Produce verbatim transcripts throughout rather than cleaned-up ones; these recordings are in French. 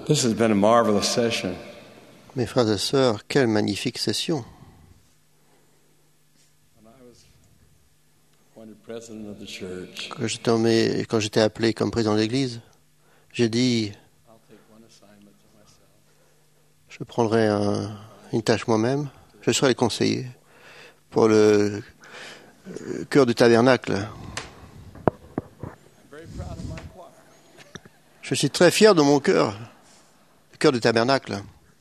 This has been a marvelous session. Mes frères et sœurs, quelle magnifique session. When I was appointed president of the church, Quand j'étais, nommé- quand j'étais appelé comme président de l'Église, j'ai dit, I'll take one assignment to myself. je prendrai un- une tâche moi-même, je serai le conseiller pour le euh, chœur du tabernacle. I'm very proud of my choir. Je suis très fier de mon chœur, le chœur du tabernacle.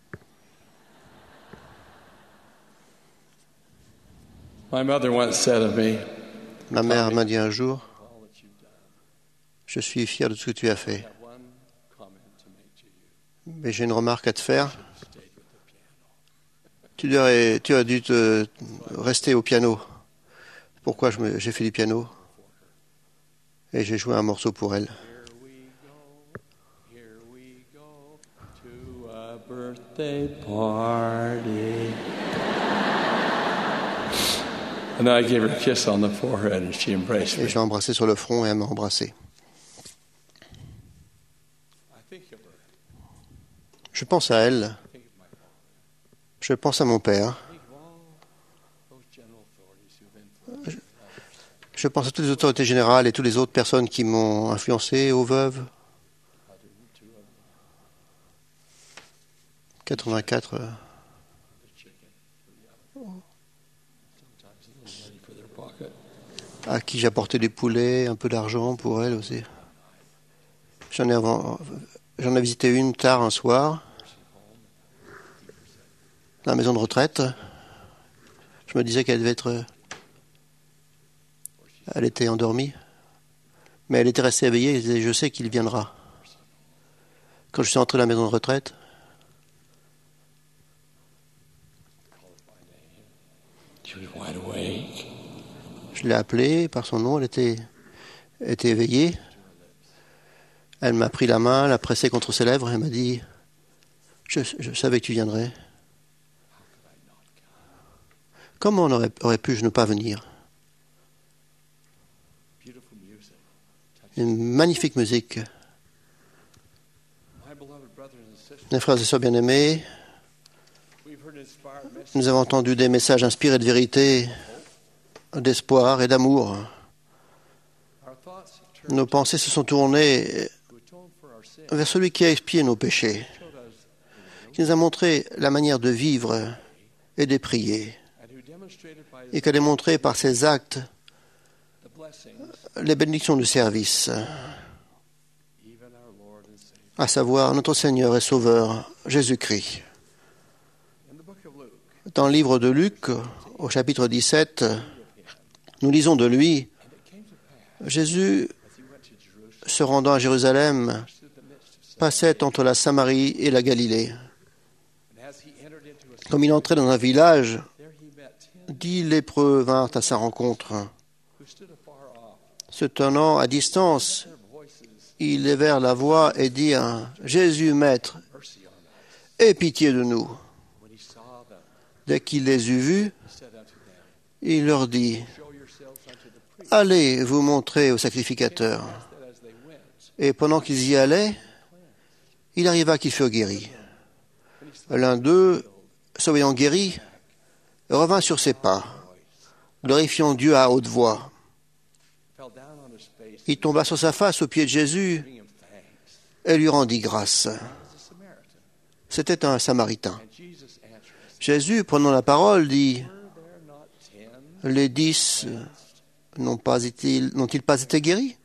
My mother once said of me, Ma mère m'a dit un jour, all that you've done, je suis fier de tout ce que tu as fait, I have one comment to make to you. mais j'ai une remarque à te faire. Stayed with the piano. Tu, devrais- tu as dû te rester au piano. Pourquoi je me- j'ai fait du piano et j'ai joué un morceau pour elle. Here we go, here we go to a birthday party. And I gave her a kiss on the forehead and she embraced Et me. j'ai embrassé sur le front et elle m'a embrassé. I think of her. Je pense à elle, I think of my father. je pense à mon père, I think of all those general authorities who've influenced me. je pense à toutes les autorités générales et toutes les autres personnes qui m'ont influencé, aux veuves. one hundred two of them. quatre-vingt-quatre, euh, The chicken for the other. Sometimes a little money for their pocket. à qui j'ai apporté des poulets, un peu d'argent pour elle aussi. J'en ai, avant- j'en ai visité une tard un soir, dans la maison de retraite. Je me disais qu'elle devait être... Elle était endormie, mais elle était restée éveillée et disait, je sais qu'il viendra. Quand je suis entré dans la maison de retraite, She was wide awake. je l'ai appelée par son nom, elle était, elle était éveillée. Elle m'a pris la main, l'a pressée contre ses lèvres et m'a dit, je, je savais que tu viendrais. Comment on aurait, aurait pu je ne pas venir? Beautiful music. Une magnifique musique. My beloved brothers and sisters, Mes frères et sœurs bien-aimés, we've heard inspired messages. nous avons entendu des messages inspirés de vérité, d'espoir et d'amour. Our thoughts turned Nos pensées se sont tournées to atone for our sins. vers celui qui a expié nos péchés, Showed us qui nous a montré la manière de vivre et de prier, and who demonstrated by his et qui a démontré par ses actes the blessings, les bénédictions du service, even our Lord and Savior. à savoir notre Seigneur et Sauveur, Jésus-Christ. In the book of Luke, Dans le livre de Luc, au chapitre dix-sept, nous lisons de lui, and it came to pass Jésus, as he went to Jerusalem, se rendant à Jérusalem, through the midst of passait entre la Samarie et la Galilée. and as he entered into a city, Comme il entrait dans un village, there he met ten dix lépreux vinrent à sa rencontre. who stood afar off, Se tenant à distance, their voices, il élevèrent la voix et dirent, Jésus, Maître, mercy on us. aie pitié de nous. When he saw them, Dès qu'il les eut vus, he said unto them, il leur dit, show yourselves unto the priest. allez vous montrer au sacrificateur. That as they went, Et pendant qu'ils y allaient, il arriva qu'ils furent guéris. L'un d'eux, se voyant guéri, revint sur ses pas, glorifiant Dieu à haute voix. fell down on his face, Il tomba sur sa face aux pieds de Jésus giving him thanks. et lui rendit grâce. He was a Samaritan. C'était un Samaritain. And Jesus answered, Jésus, prenant la parole, dit, were there not ten les dix n'ont pas été, n'ont-ils pas été guéris?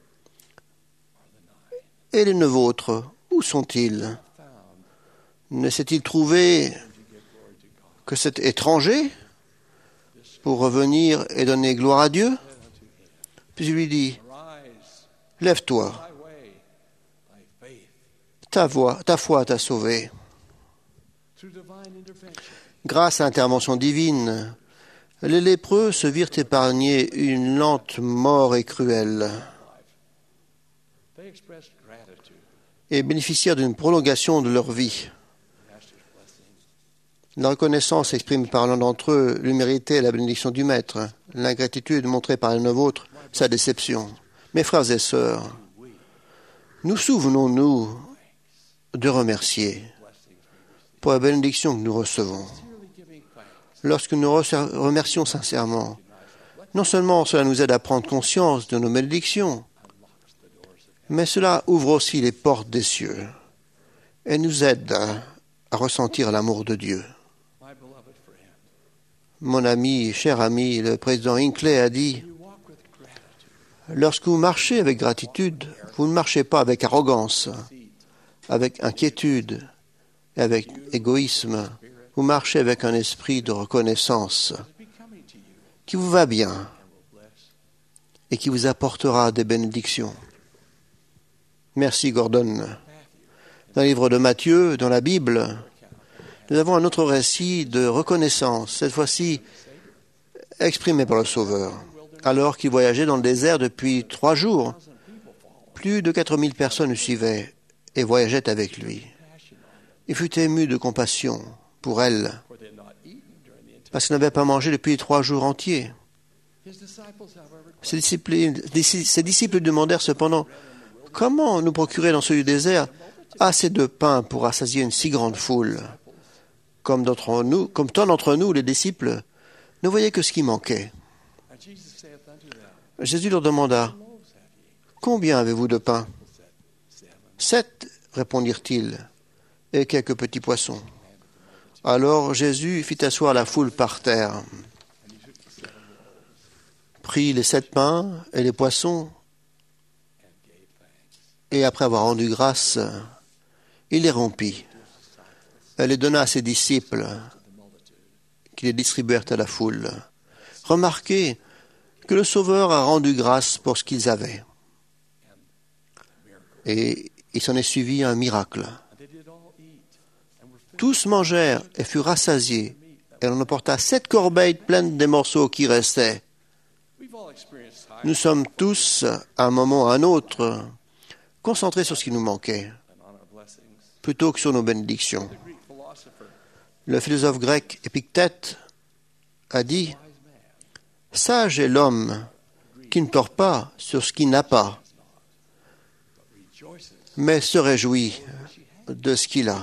Et les neuf autres, où sont-ils? found Ne s'est-il trouvé que cet étranger pour revenir et donner gloire à Dieu? Puis il lui dit, Arise, lève-toi, thy way, thy faith. ta voix, ta foi t'a sauvé. Through divine intervention, Grâce à l'intervention divine, les lépreux se virent épargnés une lente mort et cruelle they expressed gratitude. et bénéficièrent d'une prolongation de leur vie. Master's blessing. La reconnaissance exprimée par l'un d'entre eux lui méritait la bénédiction du Maître. L'ingratitude montrée par les neuf autres, sa déception. Mes frères et sœurs, nous souvenons-nous de remercier pour la bénédiction que nous recevons. Lorsque nous remercions sincèrement, non seulement cela nous aide à prendre conscience de nos bénédictions, mais cela ouvre aussi les portes des cieux et nous aide à, à ressentir l'amour de Dieu. Mon ami, cher ami, le président Hinckley a dit, lorsque vous marchez avec gratitude, vous ne marchez pas avec arrogance, avec inquiétude et avec égoïsme. Vous marchez avec un esprit de reconnaissance qui vous va bien et qui vous apportera des bénédictions. Merci, Gordon. Dans le livre de Matthieu, dans la Bible, nous avons un autre récit de reconnaissance, cette fois-ci exprimé par le Sauveur. Alors qu'il voyageait dans le désert depuis trois jours, plus de quatre mille personnes le suivaient et voyageaient avec lui. Il fut ému de compassion pour elles, parce qu'ils n'avaient pas mangé depuis trois jours entiers. Ses disciples, ses disciples demandèrent cependant, « Comment nous procurer dans ce désert assez de pain pour rassasier une si grande foule ?» Comme, d'entre nous, comme tant d'entre nous, les disciples, ne voyaient que ce qui manquait. Jésus leur demanda, « Combien avez-vous de pain ?» « Sept, répondirent-ils, et quelques petits poissons. » Alors Jésus fit asseoir la foule par terre, prit les sept pains et les poissons, et après avoir rendu grâce, il les rompit. Elle les donna à ses disciples, qui les distribuèrent à la foule. Remarquez que le Sauveur a rendu grâce pour ce qu'ils avaient. Et il s'en est suivi un miracle. Tous mangèrent et furent rassasiés, et on emporta sept corbeilles pleines des morceaux qui restaient. Nous sommes tous, à un moment ou à un autre, concentrés sur ce qui nous manquait, plutôt que sur nos bénédictions. Le philosophe grec Épictète a dit « Sage est l'homme qui ne pleure pas sur ce qu'il n'a pas, mais se réjouit de ce qu'il a. »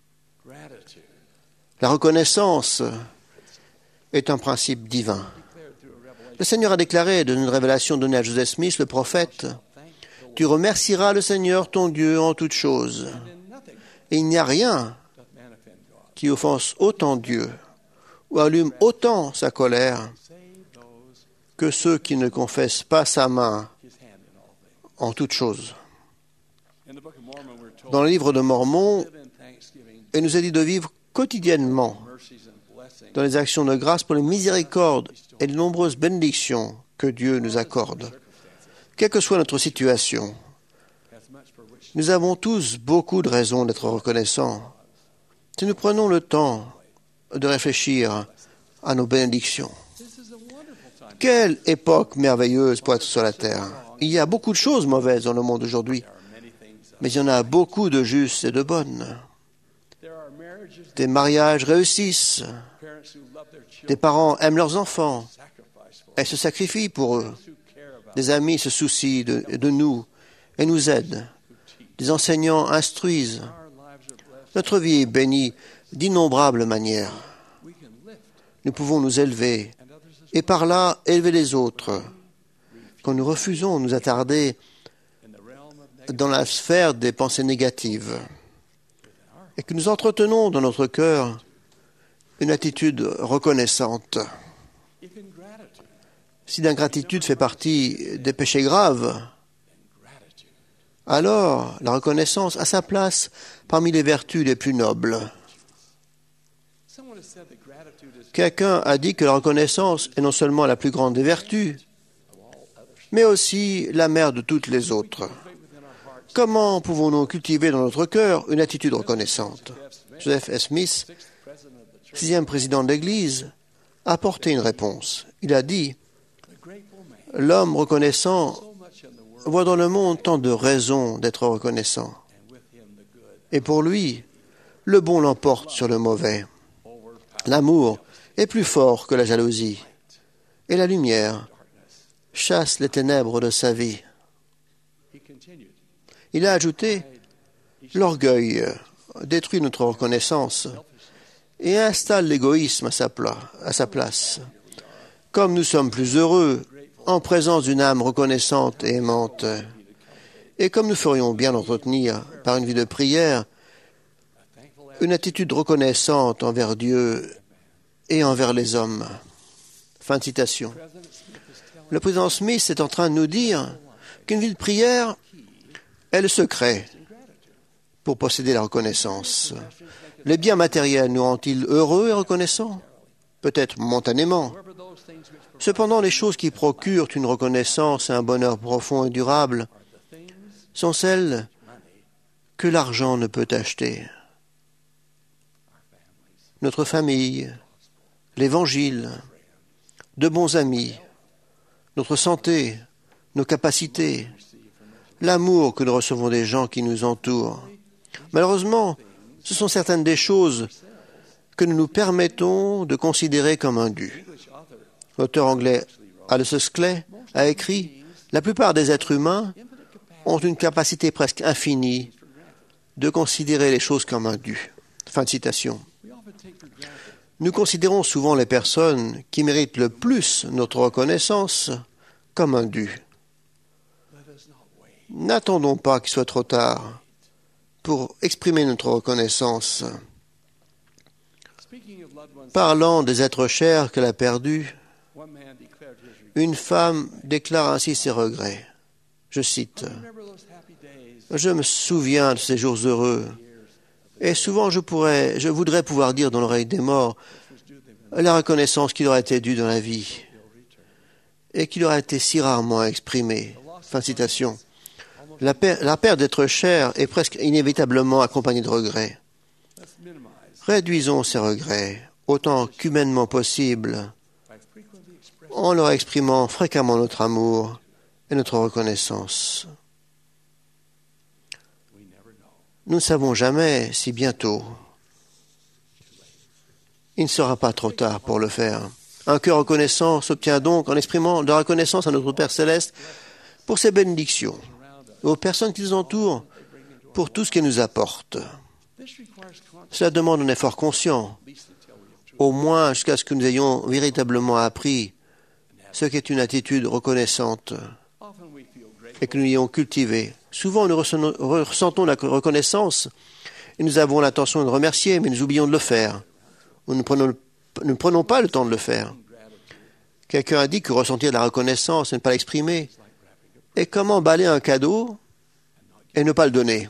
La reconnaissance est un principe divin. Le Seigneur a déclaré dans une révélation donnée à Joseph Smith, le prophète, « Tu remercieras le Seigneur ton Dieu en toutes choses. » Et il n'y a rien qui offense autant Dieu ou allume autant sa colère que ceux qui ne confessent pas sa main en toutes choses. Dans le livre de Mormon, il nous est dit de vivre quotidiennement dans les actions de grâce pour les miséricordes et les nombreuses bénédictions que Dieu nous accorde. Quelle que soit notre situation, nous avons tous beaucoup de raisons d'être reconnaissants si nous prenons le temps de réfléchir à nos bénédictions. Quelle époque merveilleuse pour être sur la terre. Il y a beaucoup de choses mauvaises dans le monde aujourd'hui, mais il y en a beaucoup de justes et de bonnes. Des mariages réussissent, des parents aiment leurs enfants et se sacrifient pour eux. Des amis se soucient de, de nous et nous aident. Des enseignants instruisent. Notre vie est bénie d'innombrables manières. Nous pouvons nous élever et par là élever les autres. Quand nous refusons de nous attarder dans la sphère des pensées négatives et que nous entretenons dans notre cœur une attitude reconnaissante. Si l'ingratitude fait partie des péchés graves, alors la reconnaissance a sa place parmi les vertus les plus nobles. Quelqu'un a dit que la reconnaissance est non seulement la plus grande des vertus, mais aussi la mère de toutes les autres. Comment pouvons-nous cultiver dans notre cœur une attitude reconnaissante? Joseph S. Smith, sixième président de l'Église, a apporté une réponse. Il a dit « L'homme reconnaissant voit dans le monde tant de raisons d'être reconnaissant. Et pour lui, le bon l'emporte sur le mauvais. L'amour est plus fort que la jalousie, et la lumière chasse les ténèbres de sa vie. » Il a ajouté L'orgueil détruit notre reconnaissance et installe l'égoïsme à sa, pla- à sa place. Comme nous sommes plus heureux en présence d'une âme reconnaissante et aimante, et comme nous ferions bien d'entretenir par une vie de prière une attitude reconnaissante envers Dieu et envers les hommes. Fin de citation. Le président Smith est en train de nous dire qu'une vie de prière est le secret pour posséder la reconnaissance. Les biens matériels nous rendent-ils heureux et reconnaissants? Peut-être momentanément. Cependant, les choses qui procurent une reconnaissance et un bonheur profond et durable sont celles que l'argent ne peut acheter. Notre famille, l'Évangile, de bons amis, notre santé, nos capacités, l'amour que nous recevons des gens qui nous entourent. Malheureusement, ce sont certaines des choses que nous nous permettons de considérer comme un dû. L'auteur anglais Aldous Huxley a écrit « La plupart des êtres humains ont une capacité presque infinie de considérer les choses comme un dû. » Fin de citation. Nous considérons souvent les personnes qui méritent le plus notre reconnaissance comme un dû. N'attendons pas qu'il soit trop tard pour exprimer notre reconnaissance. Parlant des êtres chers qu'elle a perdus, une femme déclare ainsi ses regrets. Je cite, « Je me souviens de ces jours heureux, et souvent je pourrais, je voudrais pouvoir dire dans l'oreille des morts la reconnaissance qui leur a été due dans la vie, et qui leur a été si rarement exprimée. » Fin de citation. La, per- la perte d'être cher est presque inévitablement accompagnée de regrets. Réduisons ces regrets autant qu'humainement possible en leur exprimant fréquemment notre amour et notre reconnaissance. Nous ne savons jamais si bientôt il ne sera pas trop tard pour le faire. Un cœur reconnaissant s'obtient donc en exprimant de la reconnaissance à notre Père Céleste pour ses bénédictions, et aux personnes qui nous entourent pour tout ce qu'elles nous apportent. Cela demande un effort conscient, au moins jusqu'à ce que nous ayons véritablement appris ce qu'est une attitude reconnaissante et que nous l'ayons cultivée. Souvent, nous ressentons la reconnaissance et nous avons l'intention de remercier, mais nous oublions de le faire. Nous ne prenons, nous ne prenons pas le temps de le faire. Quelqu'un a dit que ressentir de la reconnaissance et ne pas l'exprimer est comme emballer un cadeau et ne pas le donner.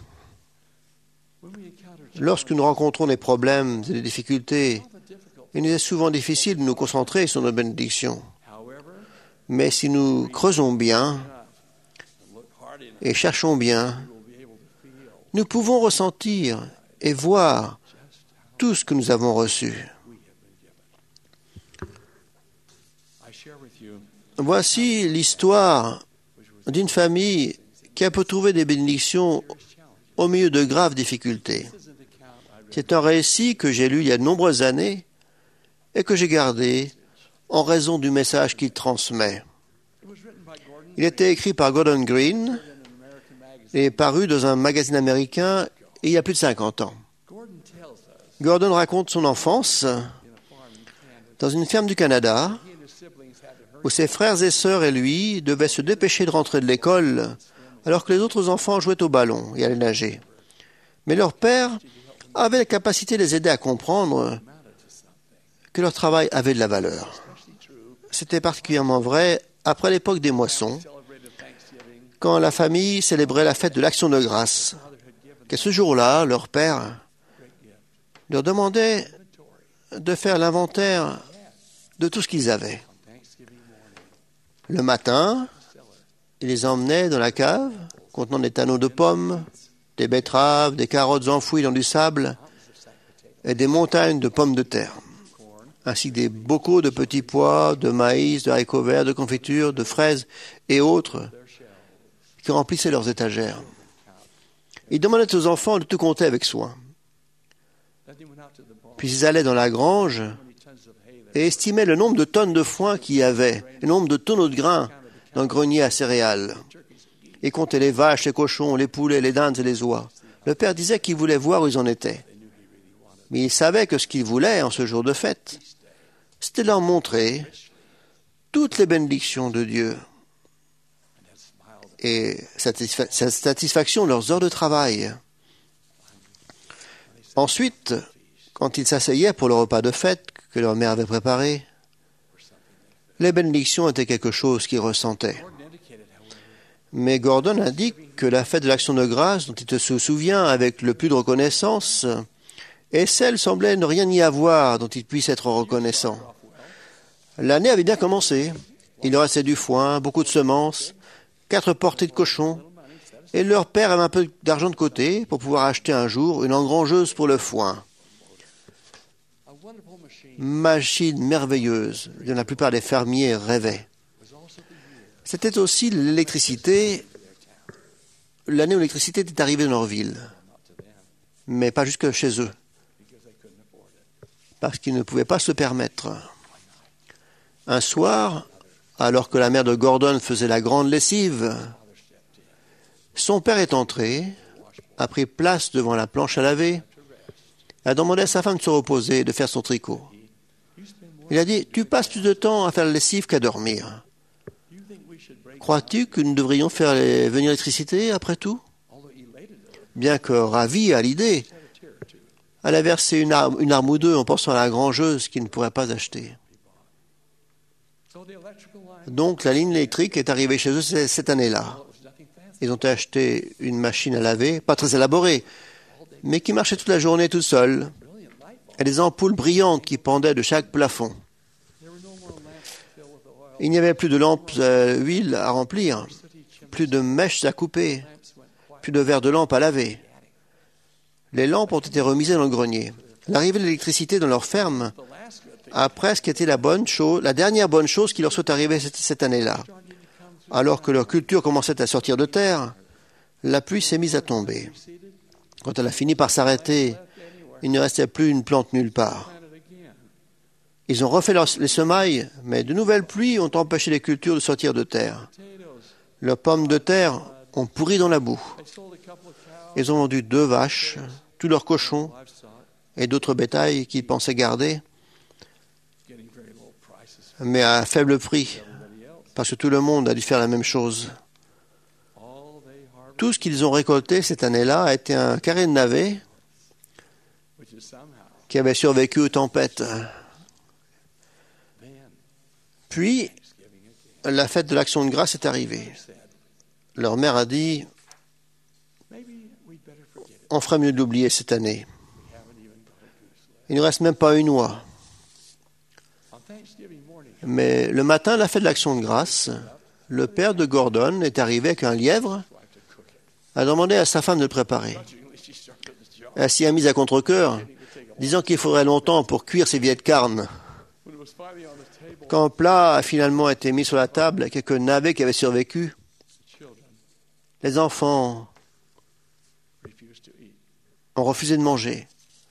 Lorsque nous rencontrons des problèmes et des difficultés, il nous est souvent difficile de nous concentrer sur nos bénédictions. Mais si nous creusons bien et cherchons bien, nous pouvons ressentir et voir tout ce que nous avons reçu. Voici l'histoire d'une famille qui a pu trouver des bénédictions au milieu de graves difficultés. C'est un récit que j'ai lu il y a de nombreuses années et que j'ai gardé en raison du message qu'il transmet. Il était écrit par Gordon Green et paru dans un magazine américain il y a plus de cinquante ans. Gordon raconte son enfance dans une ferme du Canada où ses frères et sœurs et lui devaient se dépêcher de rentrer de l'école alors que les autres enfants jouaient au ballon et allaient nager. Mais leur père avait la capacité de les aider à comprendre que leur travail avait de la valeur. C'était particulièrement vrai après l'époque des moissons, quand la famille célébrait la fête de l'Action de grâce, que ce jour-là, leur père leur demandait de faire l'inventaire de tout ce qu'ils avaient. Le matin, il les emmenait dans la cave, contenant des tonneaux de pommes, des betteraves, des carottes enfouies dans du sable et des montagnes de pommes de terre, ainsi que des bocaux de petits pois, de maïs, de haricots verts, de confitures, de fraises et autres qui remplissaient leurs étagères. Ils demandaient aux enfants de tout compter avec soin. Puis ils allaient dans la grange et estimaient le nombre de tonnes de foin qu'il y avait, le nombre de tonneaux de grains dans le grenier à céréales. Ils comptaient les vaches, les cochons, les poulets, les dindes et les oies. Le père disait qu'il voulait voir où ils en étaient. Mais il savait que ce qu'il voulait en ce jour de fête, c'était leur montrer toutes les bénédictions de Dieu et satisfa- sa satisfaction de leurs heures de travail. Ensuite, quand ils s'asseyaient pour le repas de fête que leur mère avait préparé, les bénédictions étaient quelque chose qu'ils ressentaient. Mais Gordon indique que la fête de l'Action de grâce, dont il se souvient avec le plus de reconnaissance, et celle semblait ne rien y avoir dont il puisse être reconnaissant. L'année avait bien commencé. Il leur restait du foin, beaucoup de semences, quatre portées de cochons, et leur père avait un peu d'argent de côté pour pouvoir acheter un jour une engrangeuse pour le foin. Machine merveilleuse dont la plupart des fermiers rêvaient. C'était aussi l'électricité, l'année où l'électricité était arrivée dans leur ville, mais pas jusque chez eux, parce qu'ils ne pouvaient pas se permettre. Un soir, alors que la mère de Gordon faisait la grande lessive, son père est entré, a pris place devant la planche à laver, a demandé à sa femme de se reposer et de faire son tricot. Il a dit, « Tu passes plus de temps à faire la lessive qu'à dormir. Crois-tu que nous devrions faire les... venir l'électricité après tout ?» Bien que ravi à l'idée, elle a versé une arme, une arme ou deux en pensant à la grangeuse qu'il ne pourrait pas acheter. Donc la ligne électrique est arrivée chez eux cette année-là. Ils ont acheté une machine à laver, pas très élaborée, mais qui marchait toute la journée toute seule, et des ampoules brillantes qui pendaient de chaque plafond. Il n'y avait plus de lampes à huile à remplir, plus de mèches à couper, plus de verres de lampe à laver. Les lampes ont été remises dans le grenier. L'arrivée de l'électricité dans leur ferme a presque été la bonne chose, la dernière bonne chose qui leur soit arrivée cette, cette année-là. Alors que leur culture commençait à sortir de terre, la pluie s'est mise à tomber. Quand elle a fini par s'arrêter, il ne restait plus une plante nulle part. Ils ont refait leur, les semailles, mais de nouvelles pluies ont empêché les cultures de sortir de terre. Leurs pommes de terre ont pourri dans la boue. Ils ont vendu deux vaches, tous leurs cochons et d'autres bétails qu'ils pensaient garder, mais à faible prix, parce que tout le monde a dû faire la même chose. Tout ce qu'ils ont récolté cette année-là a été un carré de navets qui avait survécu aux tempêtes. Puis, la fête de l'Action de grâce est arrivée. Leur mère a dit, on ferait mieux de l'oublier cette année. Il ne reste même pas une oie. Mais le matin de la fête de l'Action de grâce, le père de Gordon est arrivé avec un lièvre, a demandé à sa femme de le préparer. Elle s'y a mise à contre-cœur, disant qu'il faudrait longtemps pour cuire ces vieilles carnes. Quand le plat a finalement été mis sur la table, quelques navets qui avaient survécu, les enfants ont refusé de manger.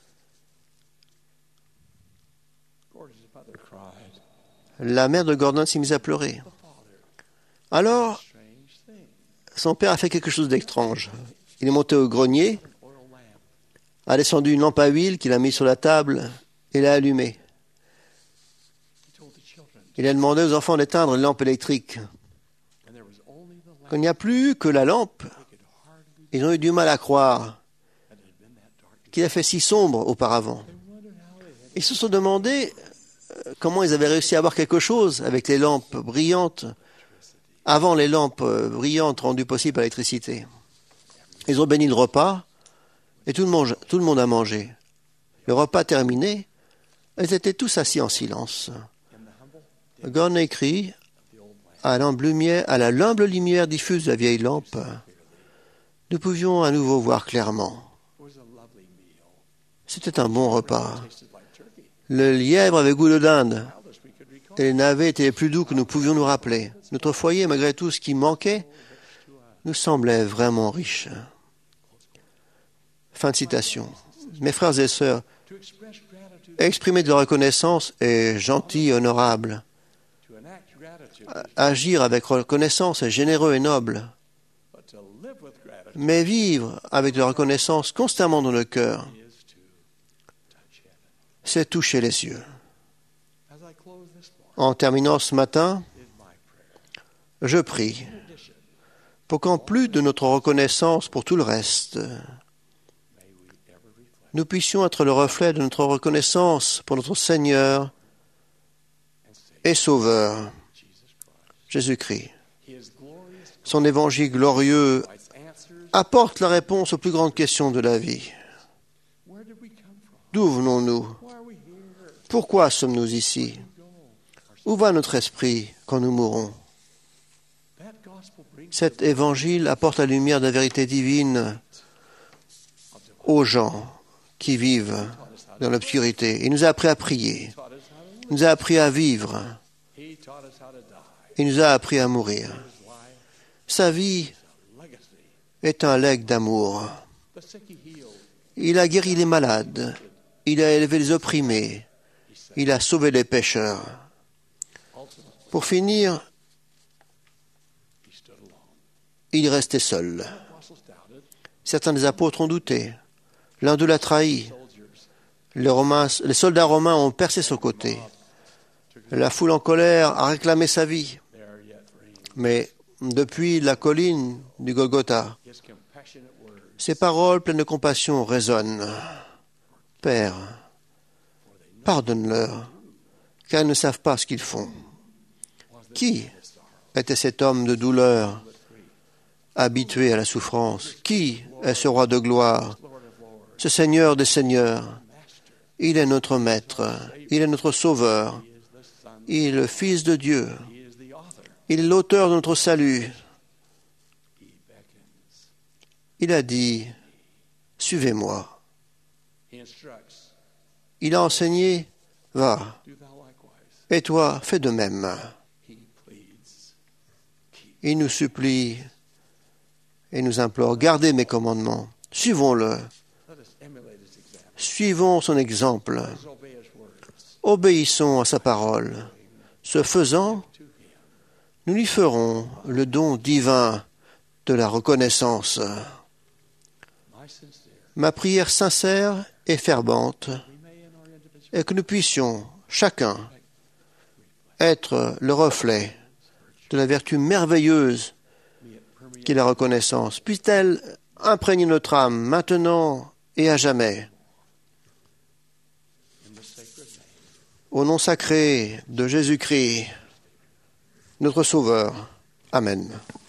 La mère de Gordon s'est mise à pleurer. Alors, son père a fait quelque chose d'étrange. Il est monté au grenier, a descendu une lampe à huile qu'il a mise sur la table et l'a allumée. Il a demandé aux enfants d'éteindre une lampe électrique. Quand il n'y a plus que la lampe, ils ont eu du mal à croire qu'il a fait si sombre auparavant. Ils se sont demandé comment ils avaient réussi à avoir quelque chose avec les lampes brillantes, avant les lampes brillantes rendues possibles par l'électricité. Ils ont béni le repas et tout le monde, tout le monde a mangé. Le repas terminé, ils étaient tous assis en silence. Gordon écrit, à, lumière, à la l'humble lumière diffuse de la vieille lampe, nous pouvions à nouveau voir clairement. C'était un bon repas. Le lièvre avait goût de dinde, et les navets étaient les plus doux que nous pouvions nous rappeler. Notre foyer, malgré tout ce qui manquait, nous semblait vraiment riche. Fin de citation. Mes frères et sœurs, exprimer de la reconnaissance est gentil et honorable. Agir avec reconnaissance est généreux et noble. mais vivre avec de la reconnaissance constamment dans le cœur, is to touch heaven. c'est toucher les cieux. As I close this morning, En terminant ce matin, is my prayer. je prie In addition, pour qu'en plus de notre reconnaissance pour tout le reste, may we ever reflect nous puissions être le reflet de notre reconnaissance pour notre Seigneur and say, et Sauveur, Jesus Christ. Jésus-Christ. His glorious Son évangile glorieux Christ's answers. apporte la réponse aux plus grandes questions de la vie. Where did we come from? D'où venons-nous? Why are we here? Pourquoi sommes-nous ici? Go. Où va notre esprit quand nous mourrons? That gospel brings Cet évangile apporte la lumière de la vérité divine aux gens qui vivent dans l'obscurité. Il nous a appris à prier. taught us how to live. Il nous a appris à vivre. He taught us how to die. Il nous a appris à mourir. His life, Sa vie a legacy. est un legs d'amour. The sick he healed. Il a guéri les malades. Il a élevé les opprimés. Il a sauvé les pécheurs. Ultimately, Pour finir, he stood alone. il restait seul. The apostles doubted. Certains des apôtres ont douté. L'un d'eux l'a trahi. Soldiers Les, Romains, les soldats romains ont percé son côté. La foule en colère a réclamé sa vie. there yet ring. Mais depuis la colline du Golgotha, His compassionate words. ces paroles pleines de compassion résonnent. Père, pardonne-leur, car ils ne savent pas ce qu'ils font. Qui était cet homme de douleur, habitué à la souffrance? Qui est ce roi de gloire, Lord of lords. ce Seigneur des seigneurs? Master. Il est notre Maître, il est notre Sauveur, He is the Son. il est le Fils de Dieu, He is the author. il est l'auteur de notre salut. He beckons. Il a dit, suivez-moi. He instructs. Il a enseigné, va, Do thou likewise. et toi, fais de même. He pleads. Keep. Il nous supplie et nous implore, gardez mes commandements, suivons-le, Let us emulate his example. suivons son exemple, Let us obey his words. obéissons à sa parole. Ce faisant, To him. nous lui ferons le don divin de la reconnaissance. My sincere. Ma prière sincère et fervente We may in our individual est que nous puissions, chacun, être le reflet de la vertu merveilleuse may it permeate qu'est la reconnaissance. Puisse-t-elle imprégner notre âme maintenant et à jamais. in the sacred name. Au nom sacré de Jésus-Christ, notre Sauveur. Amen.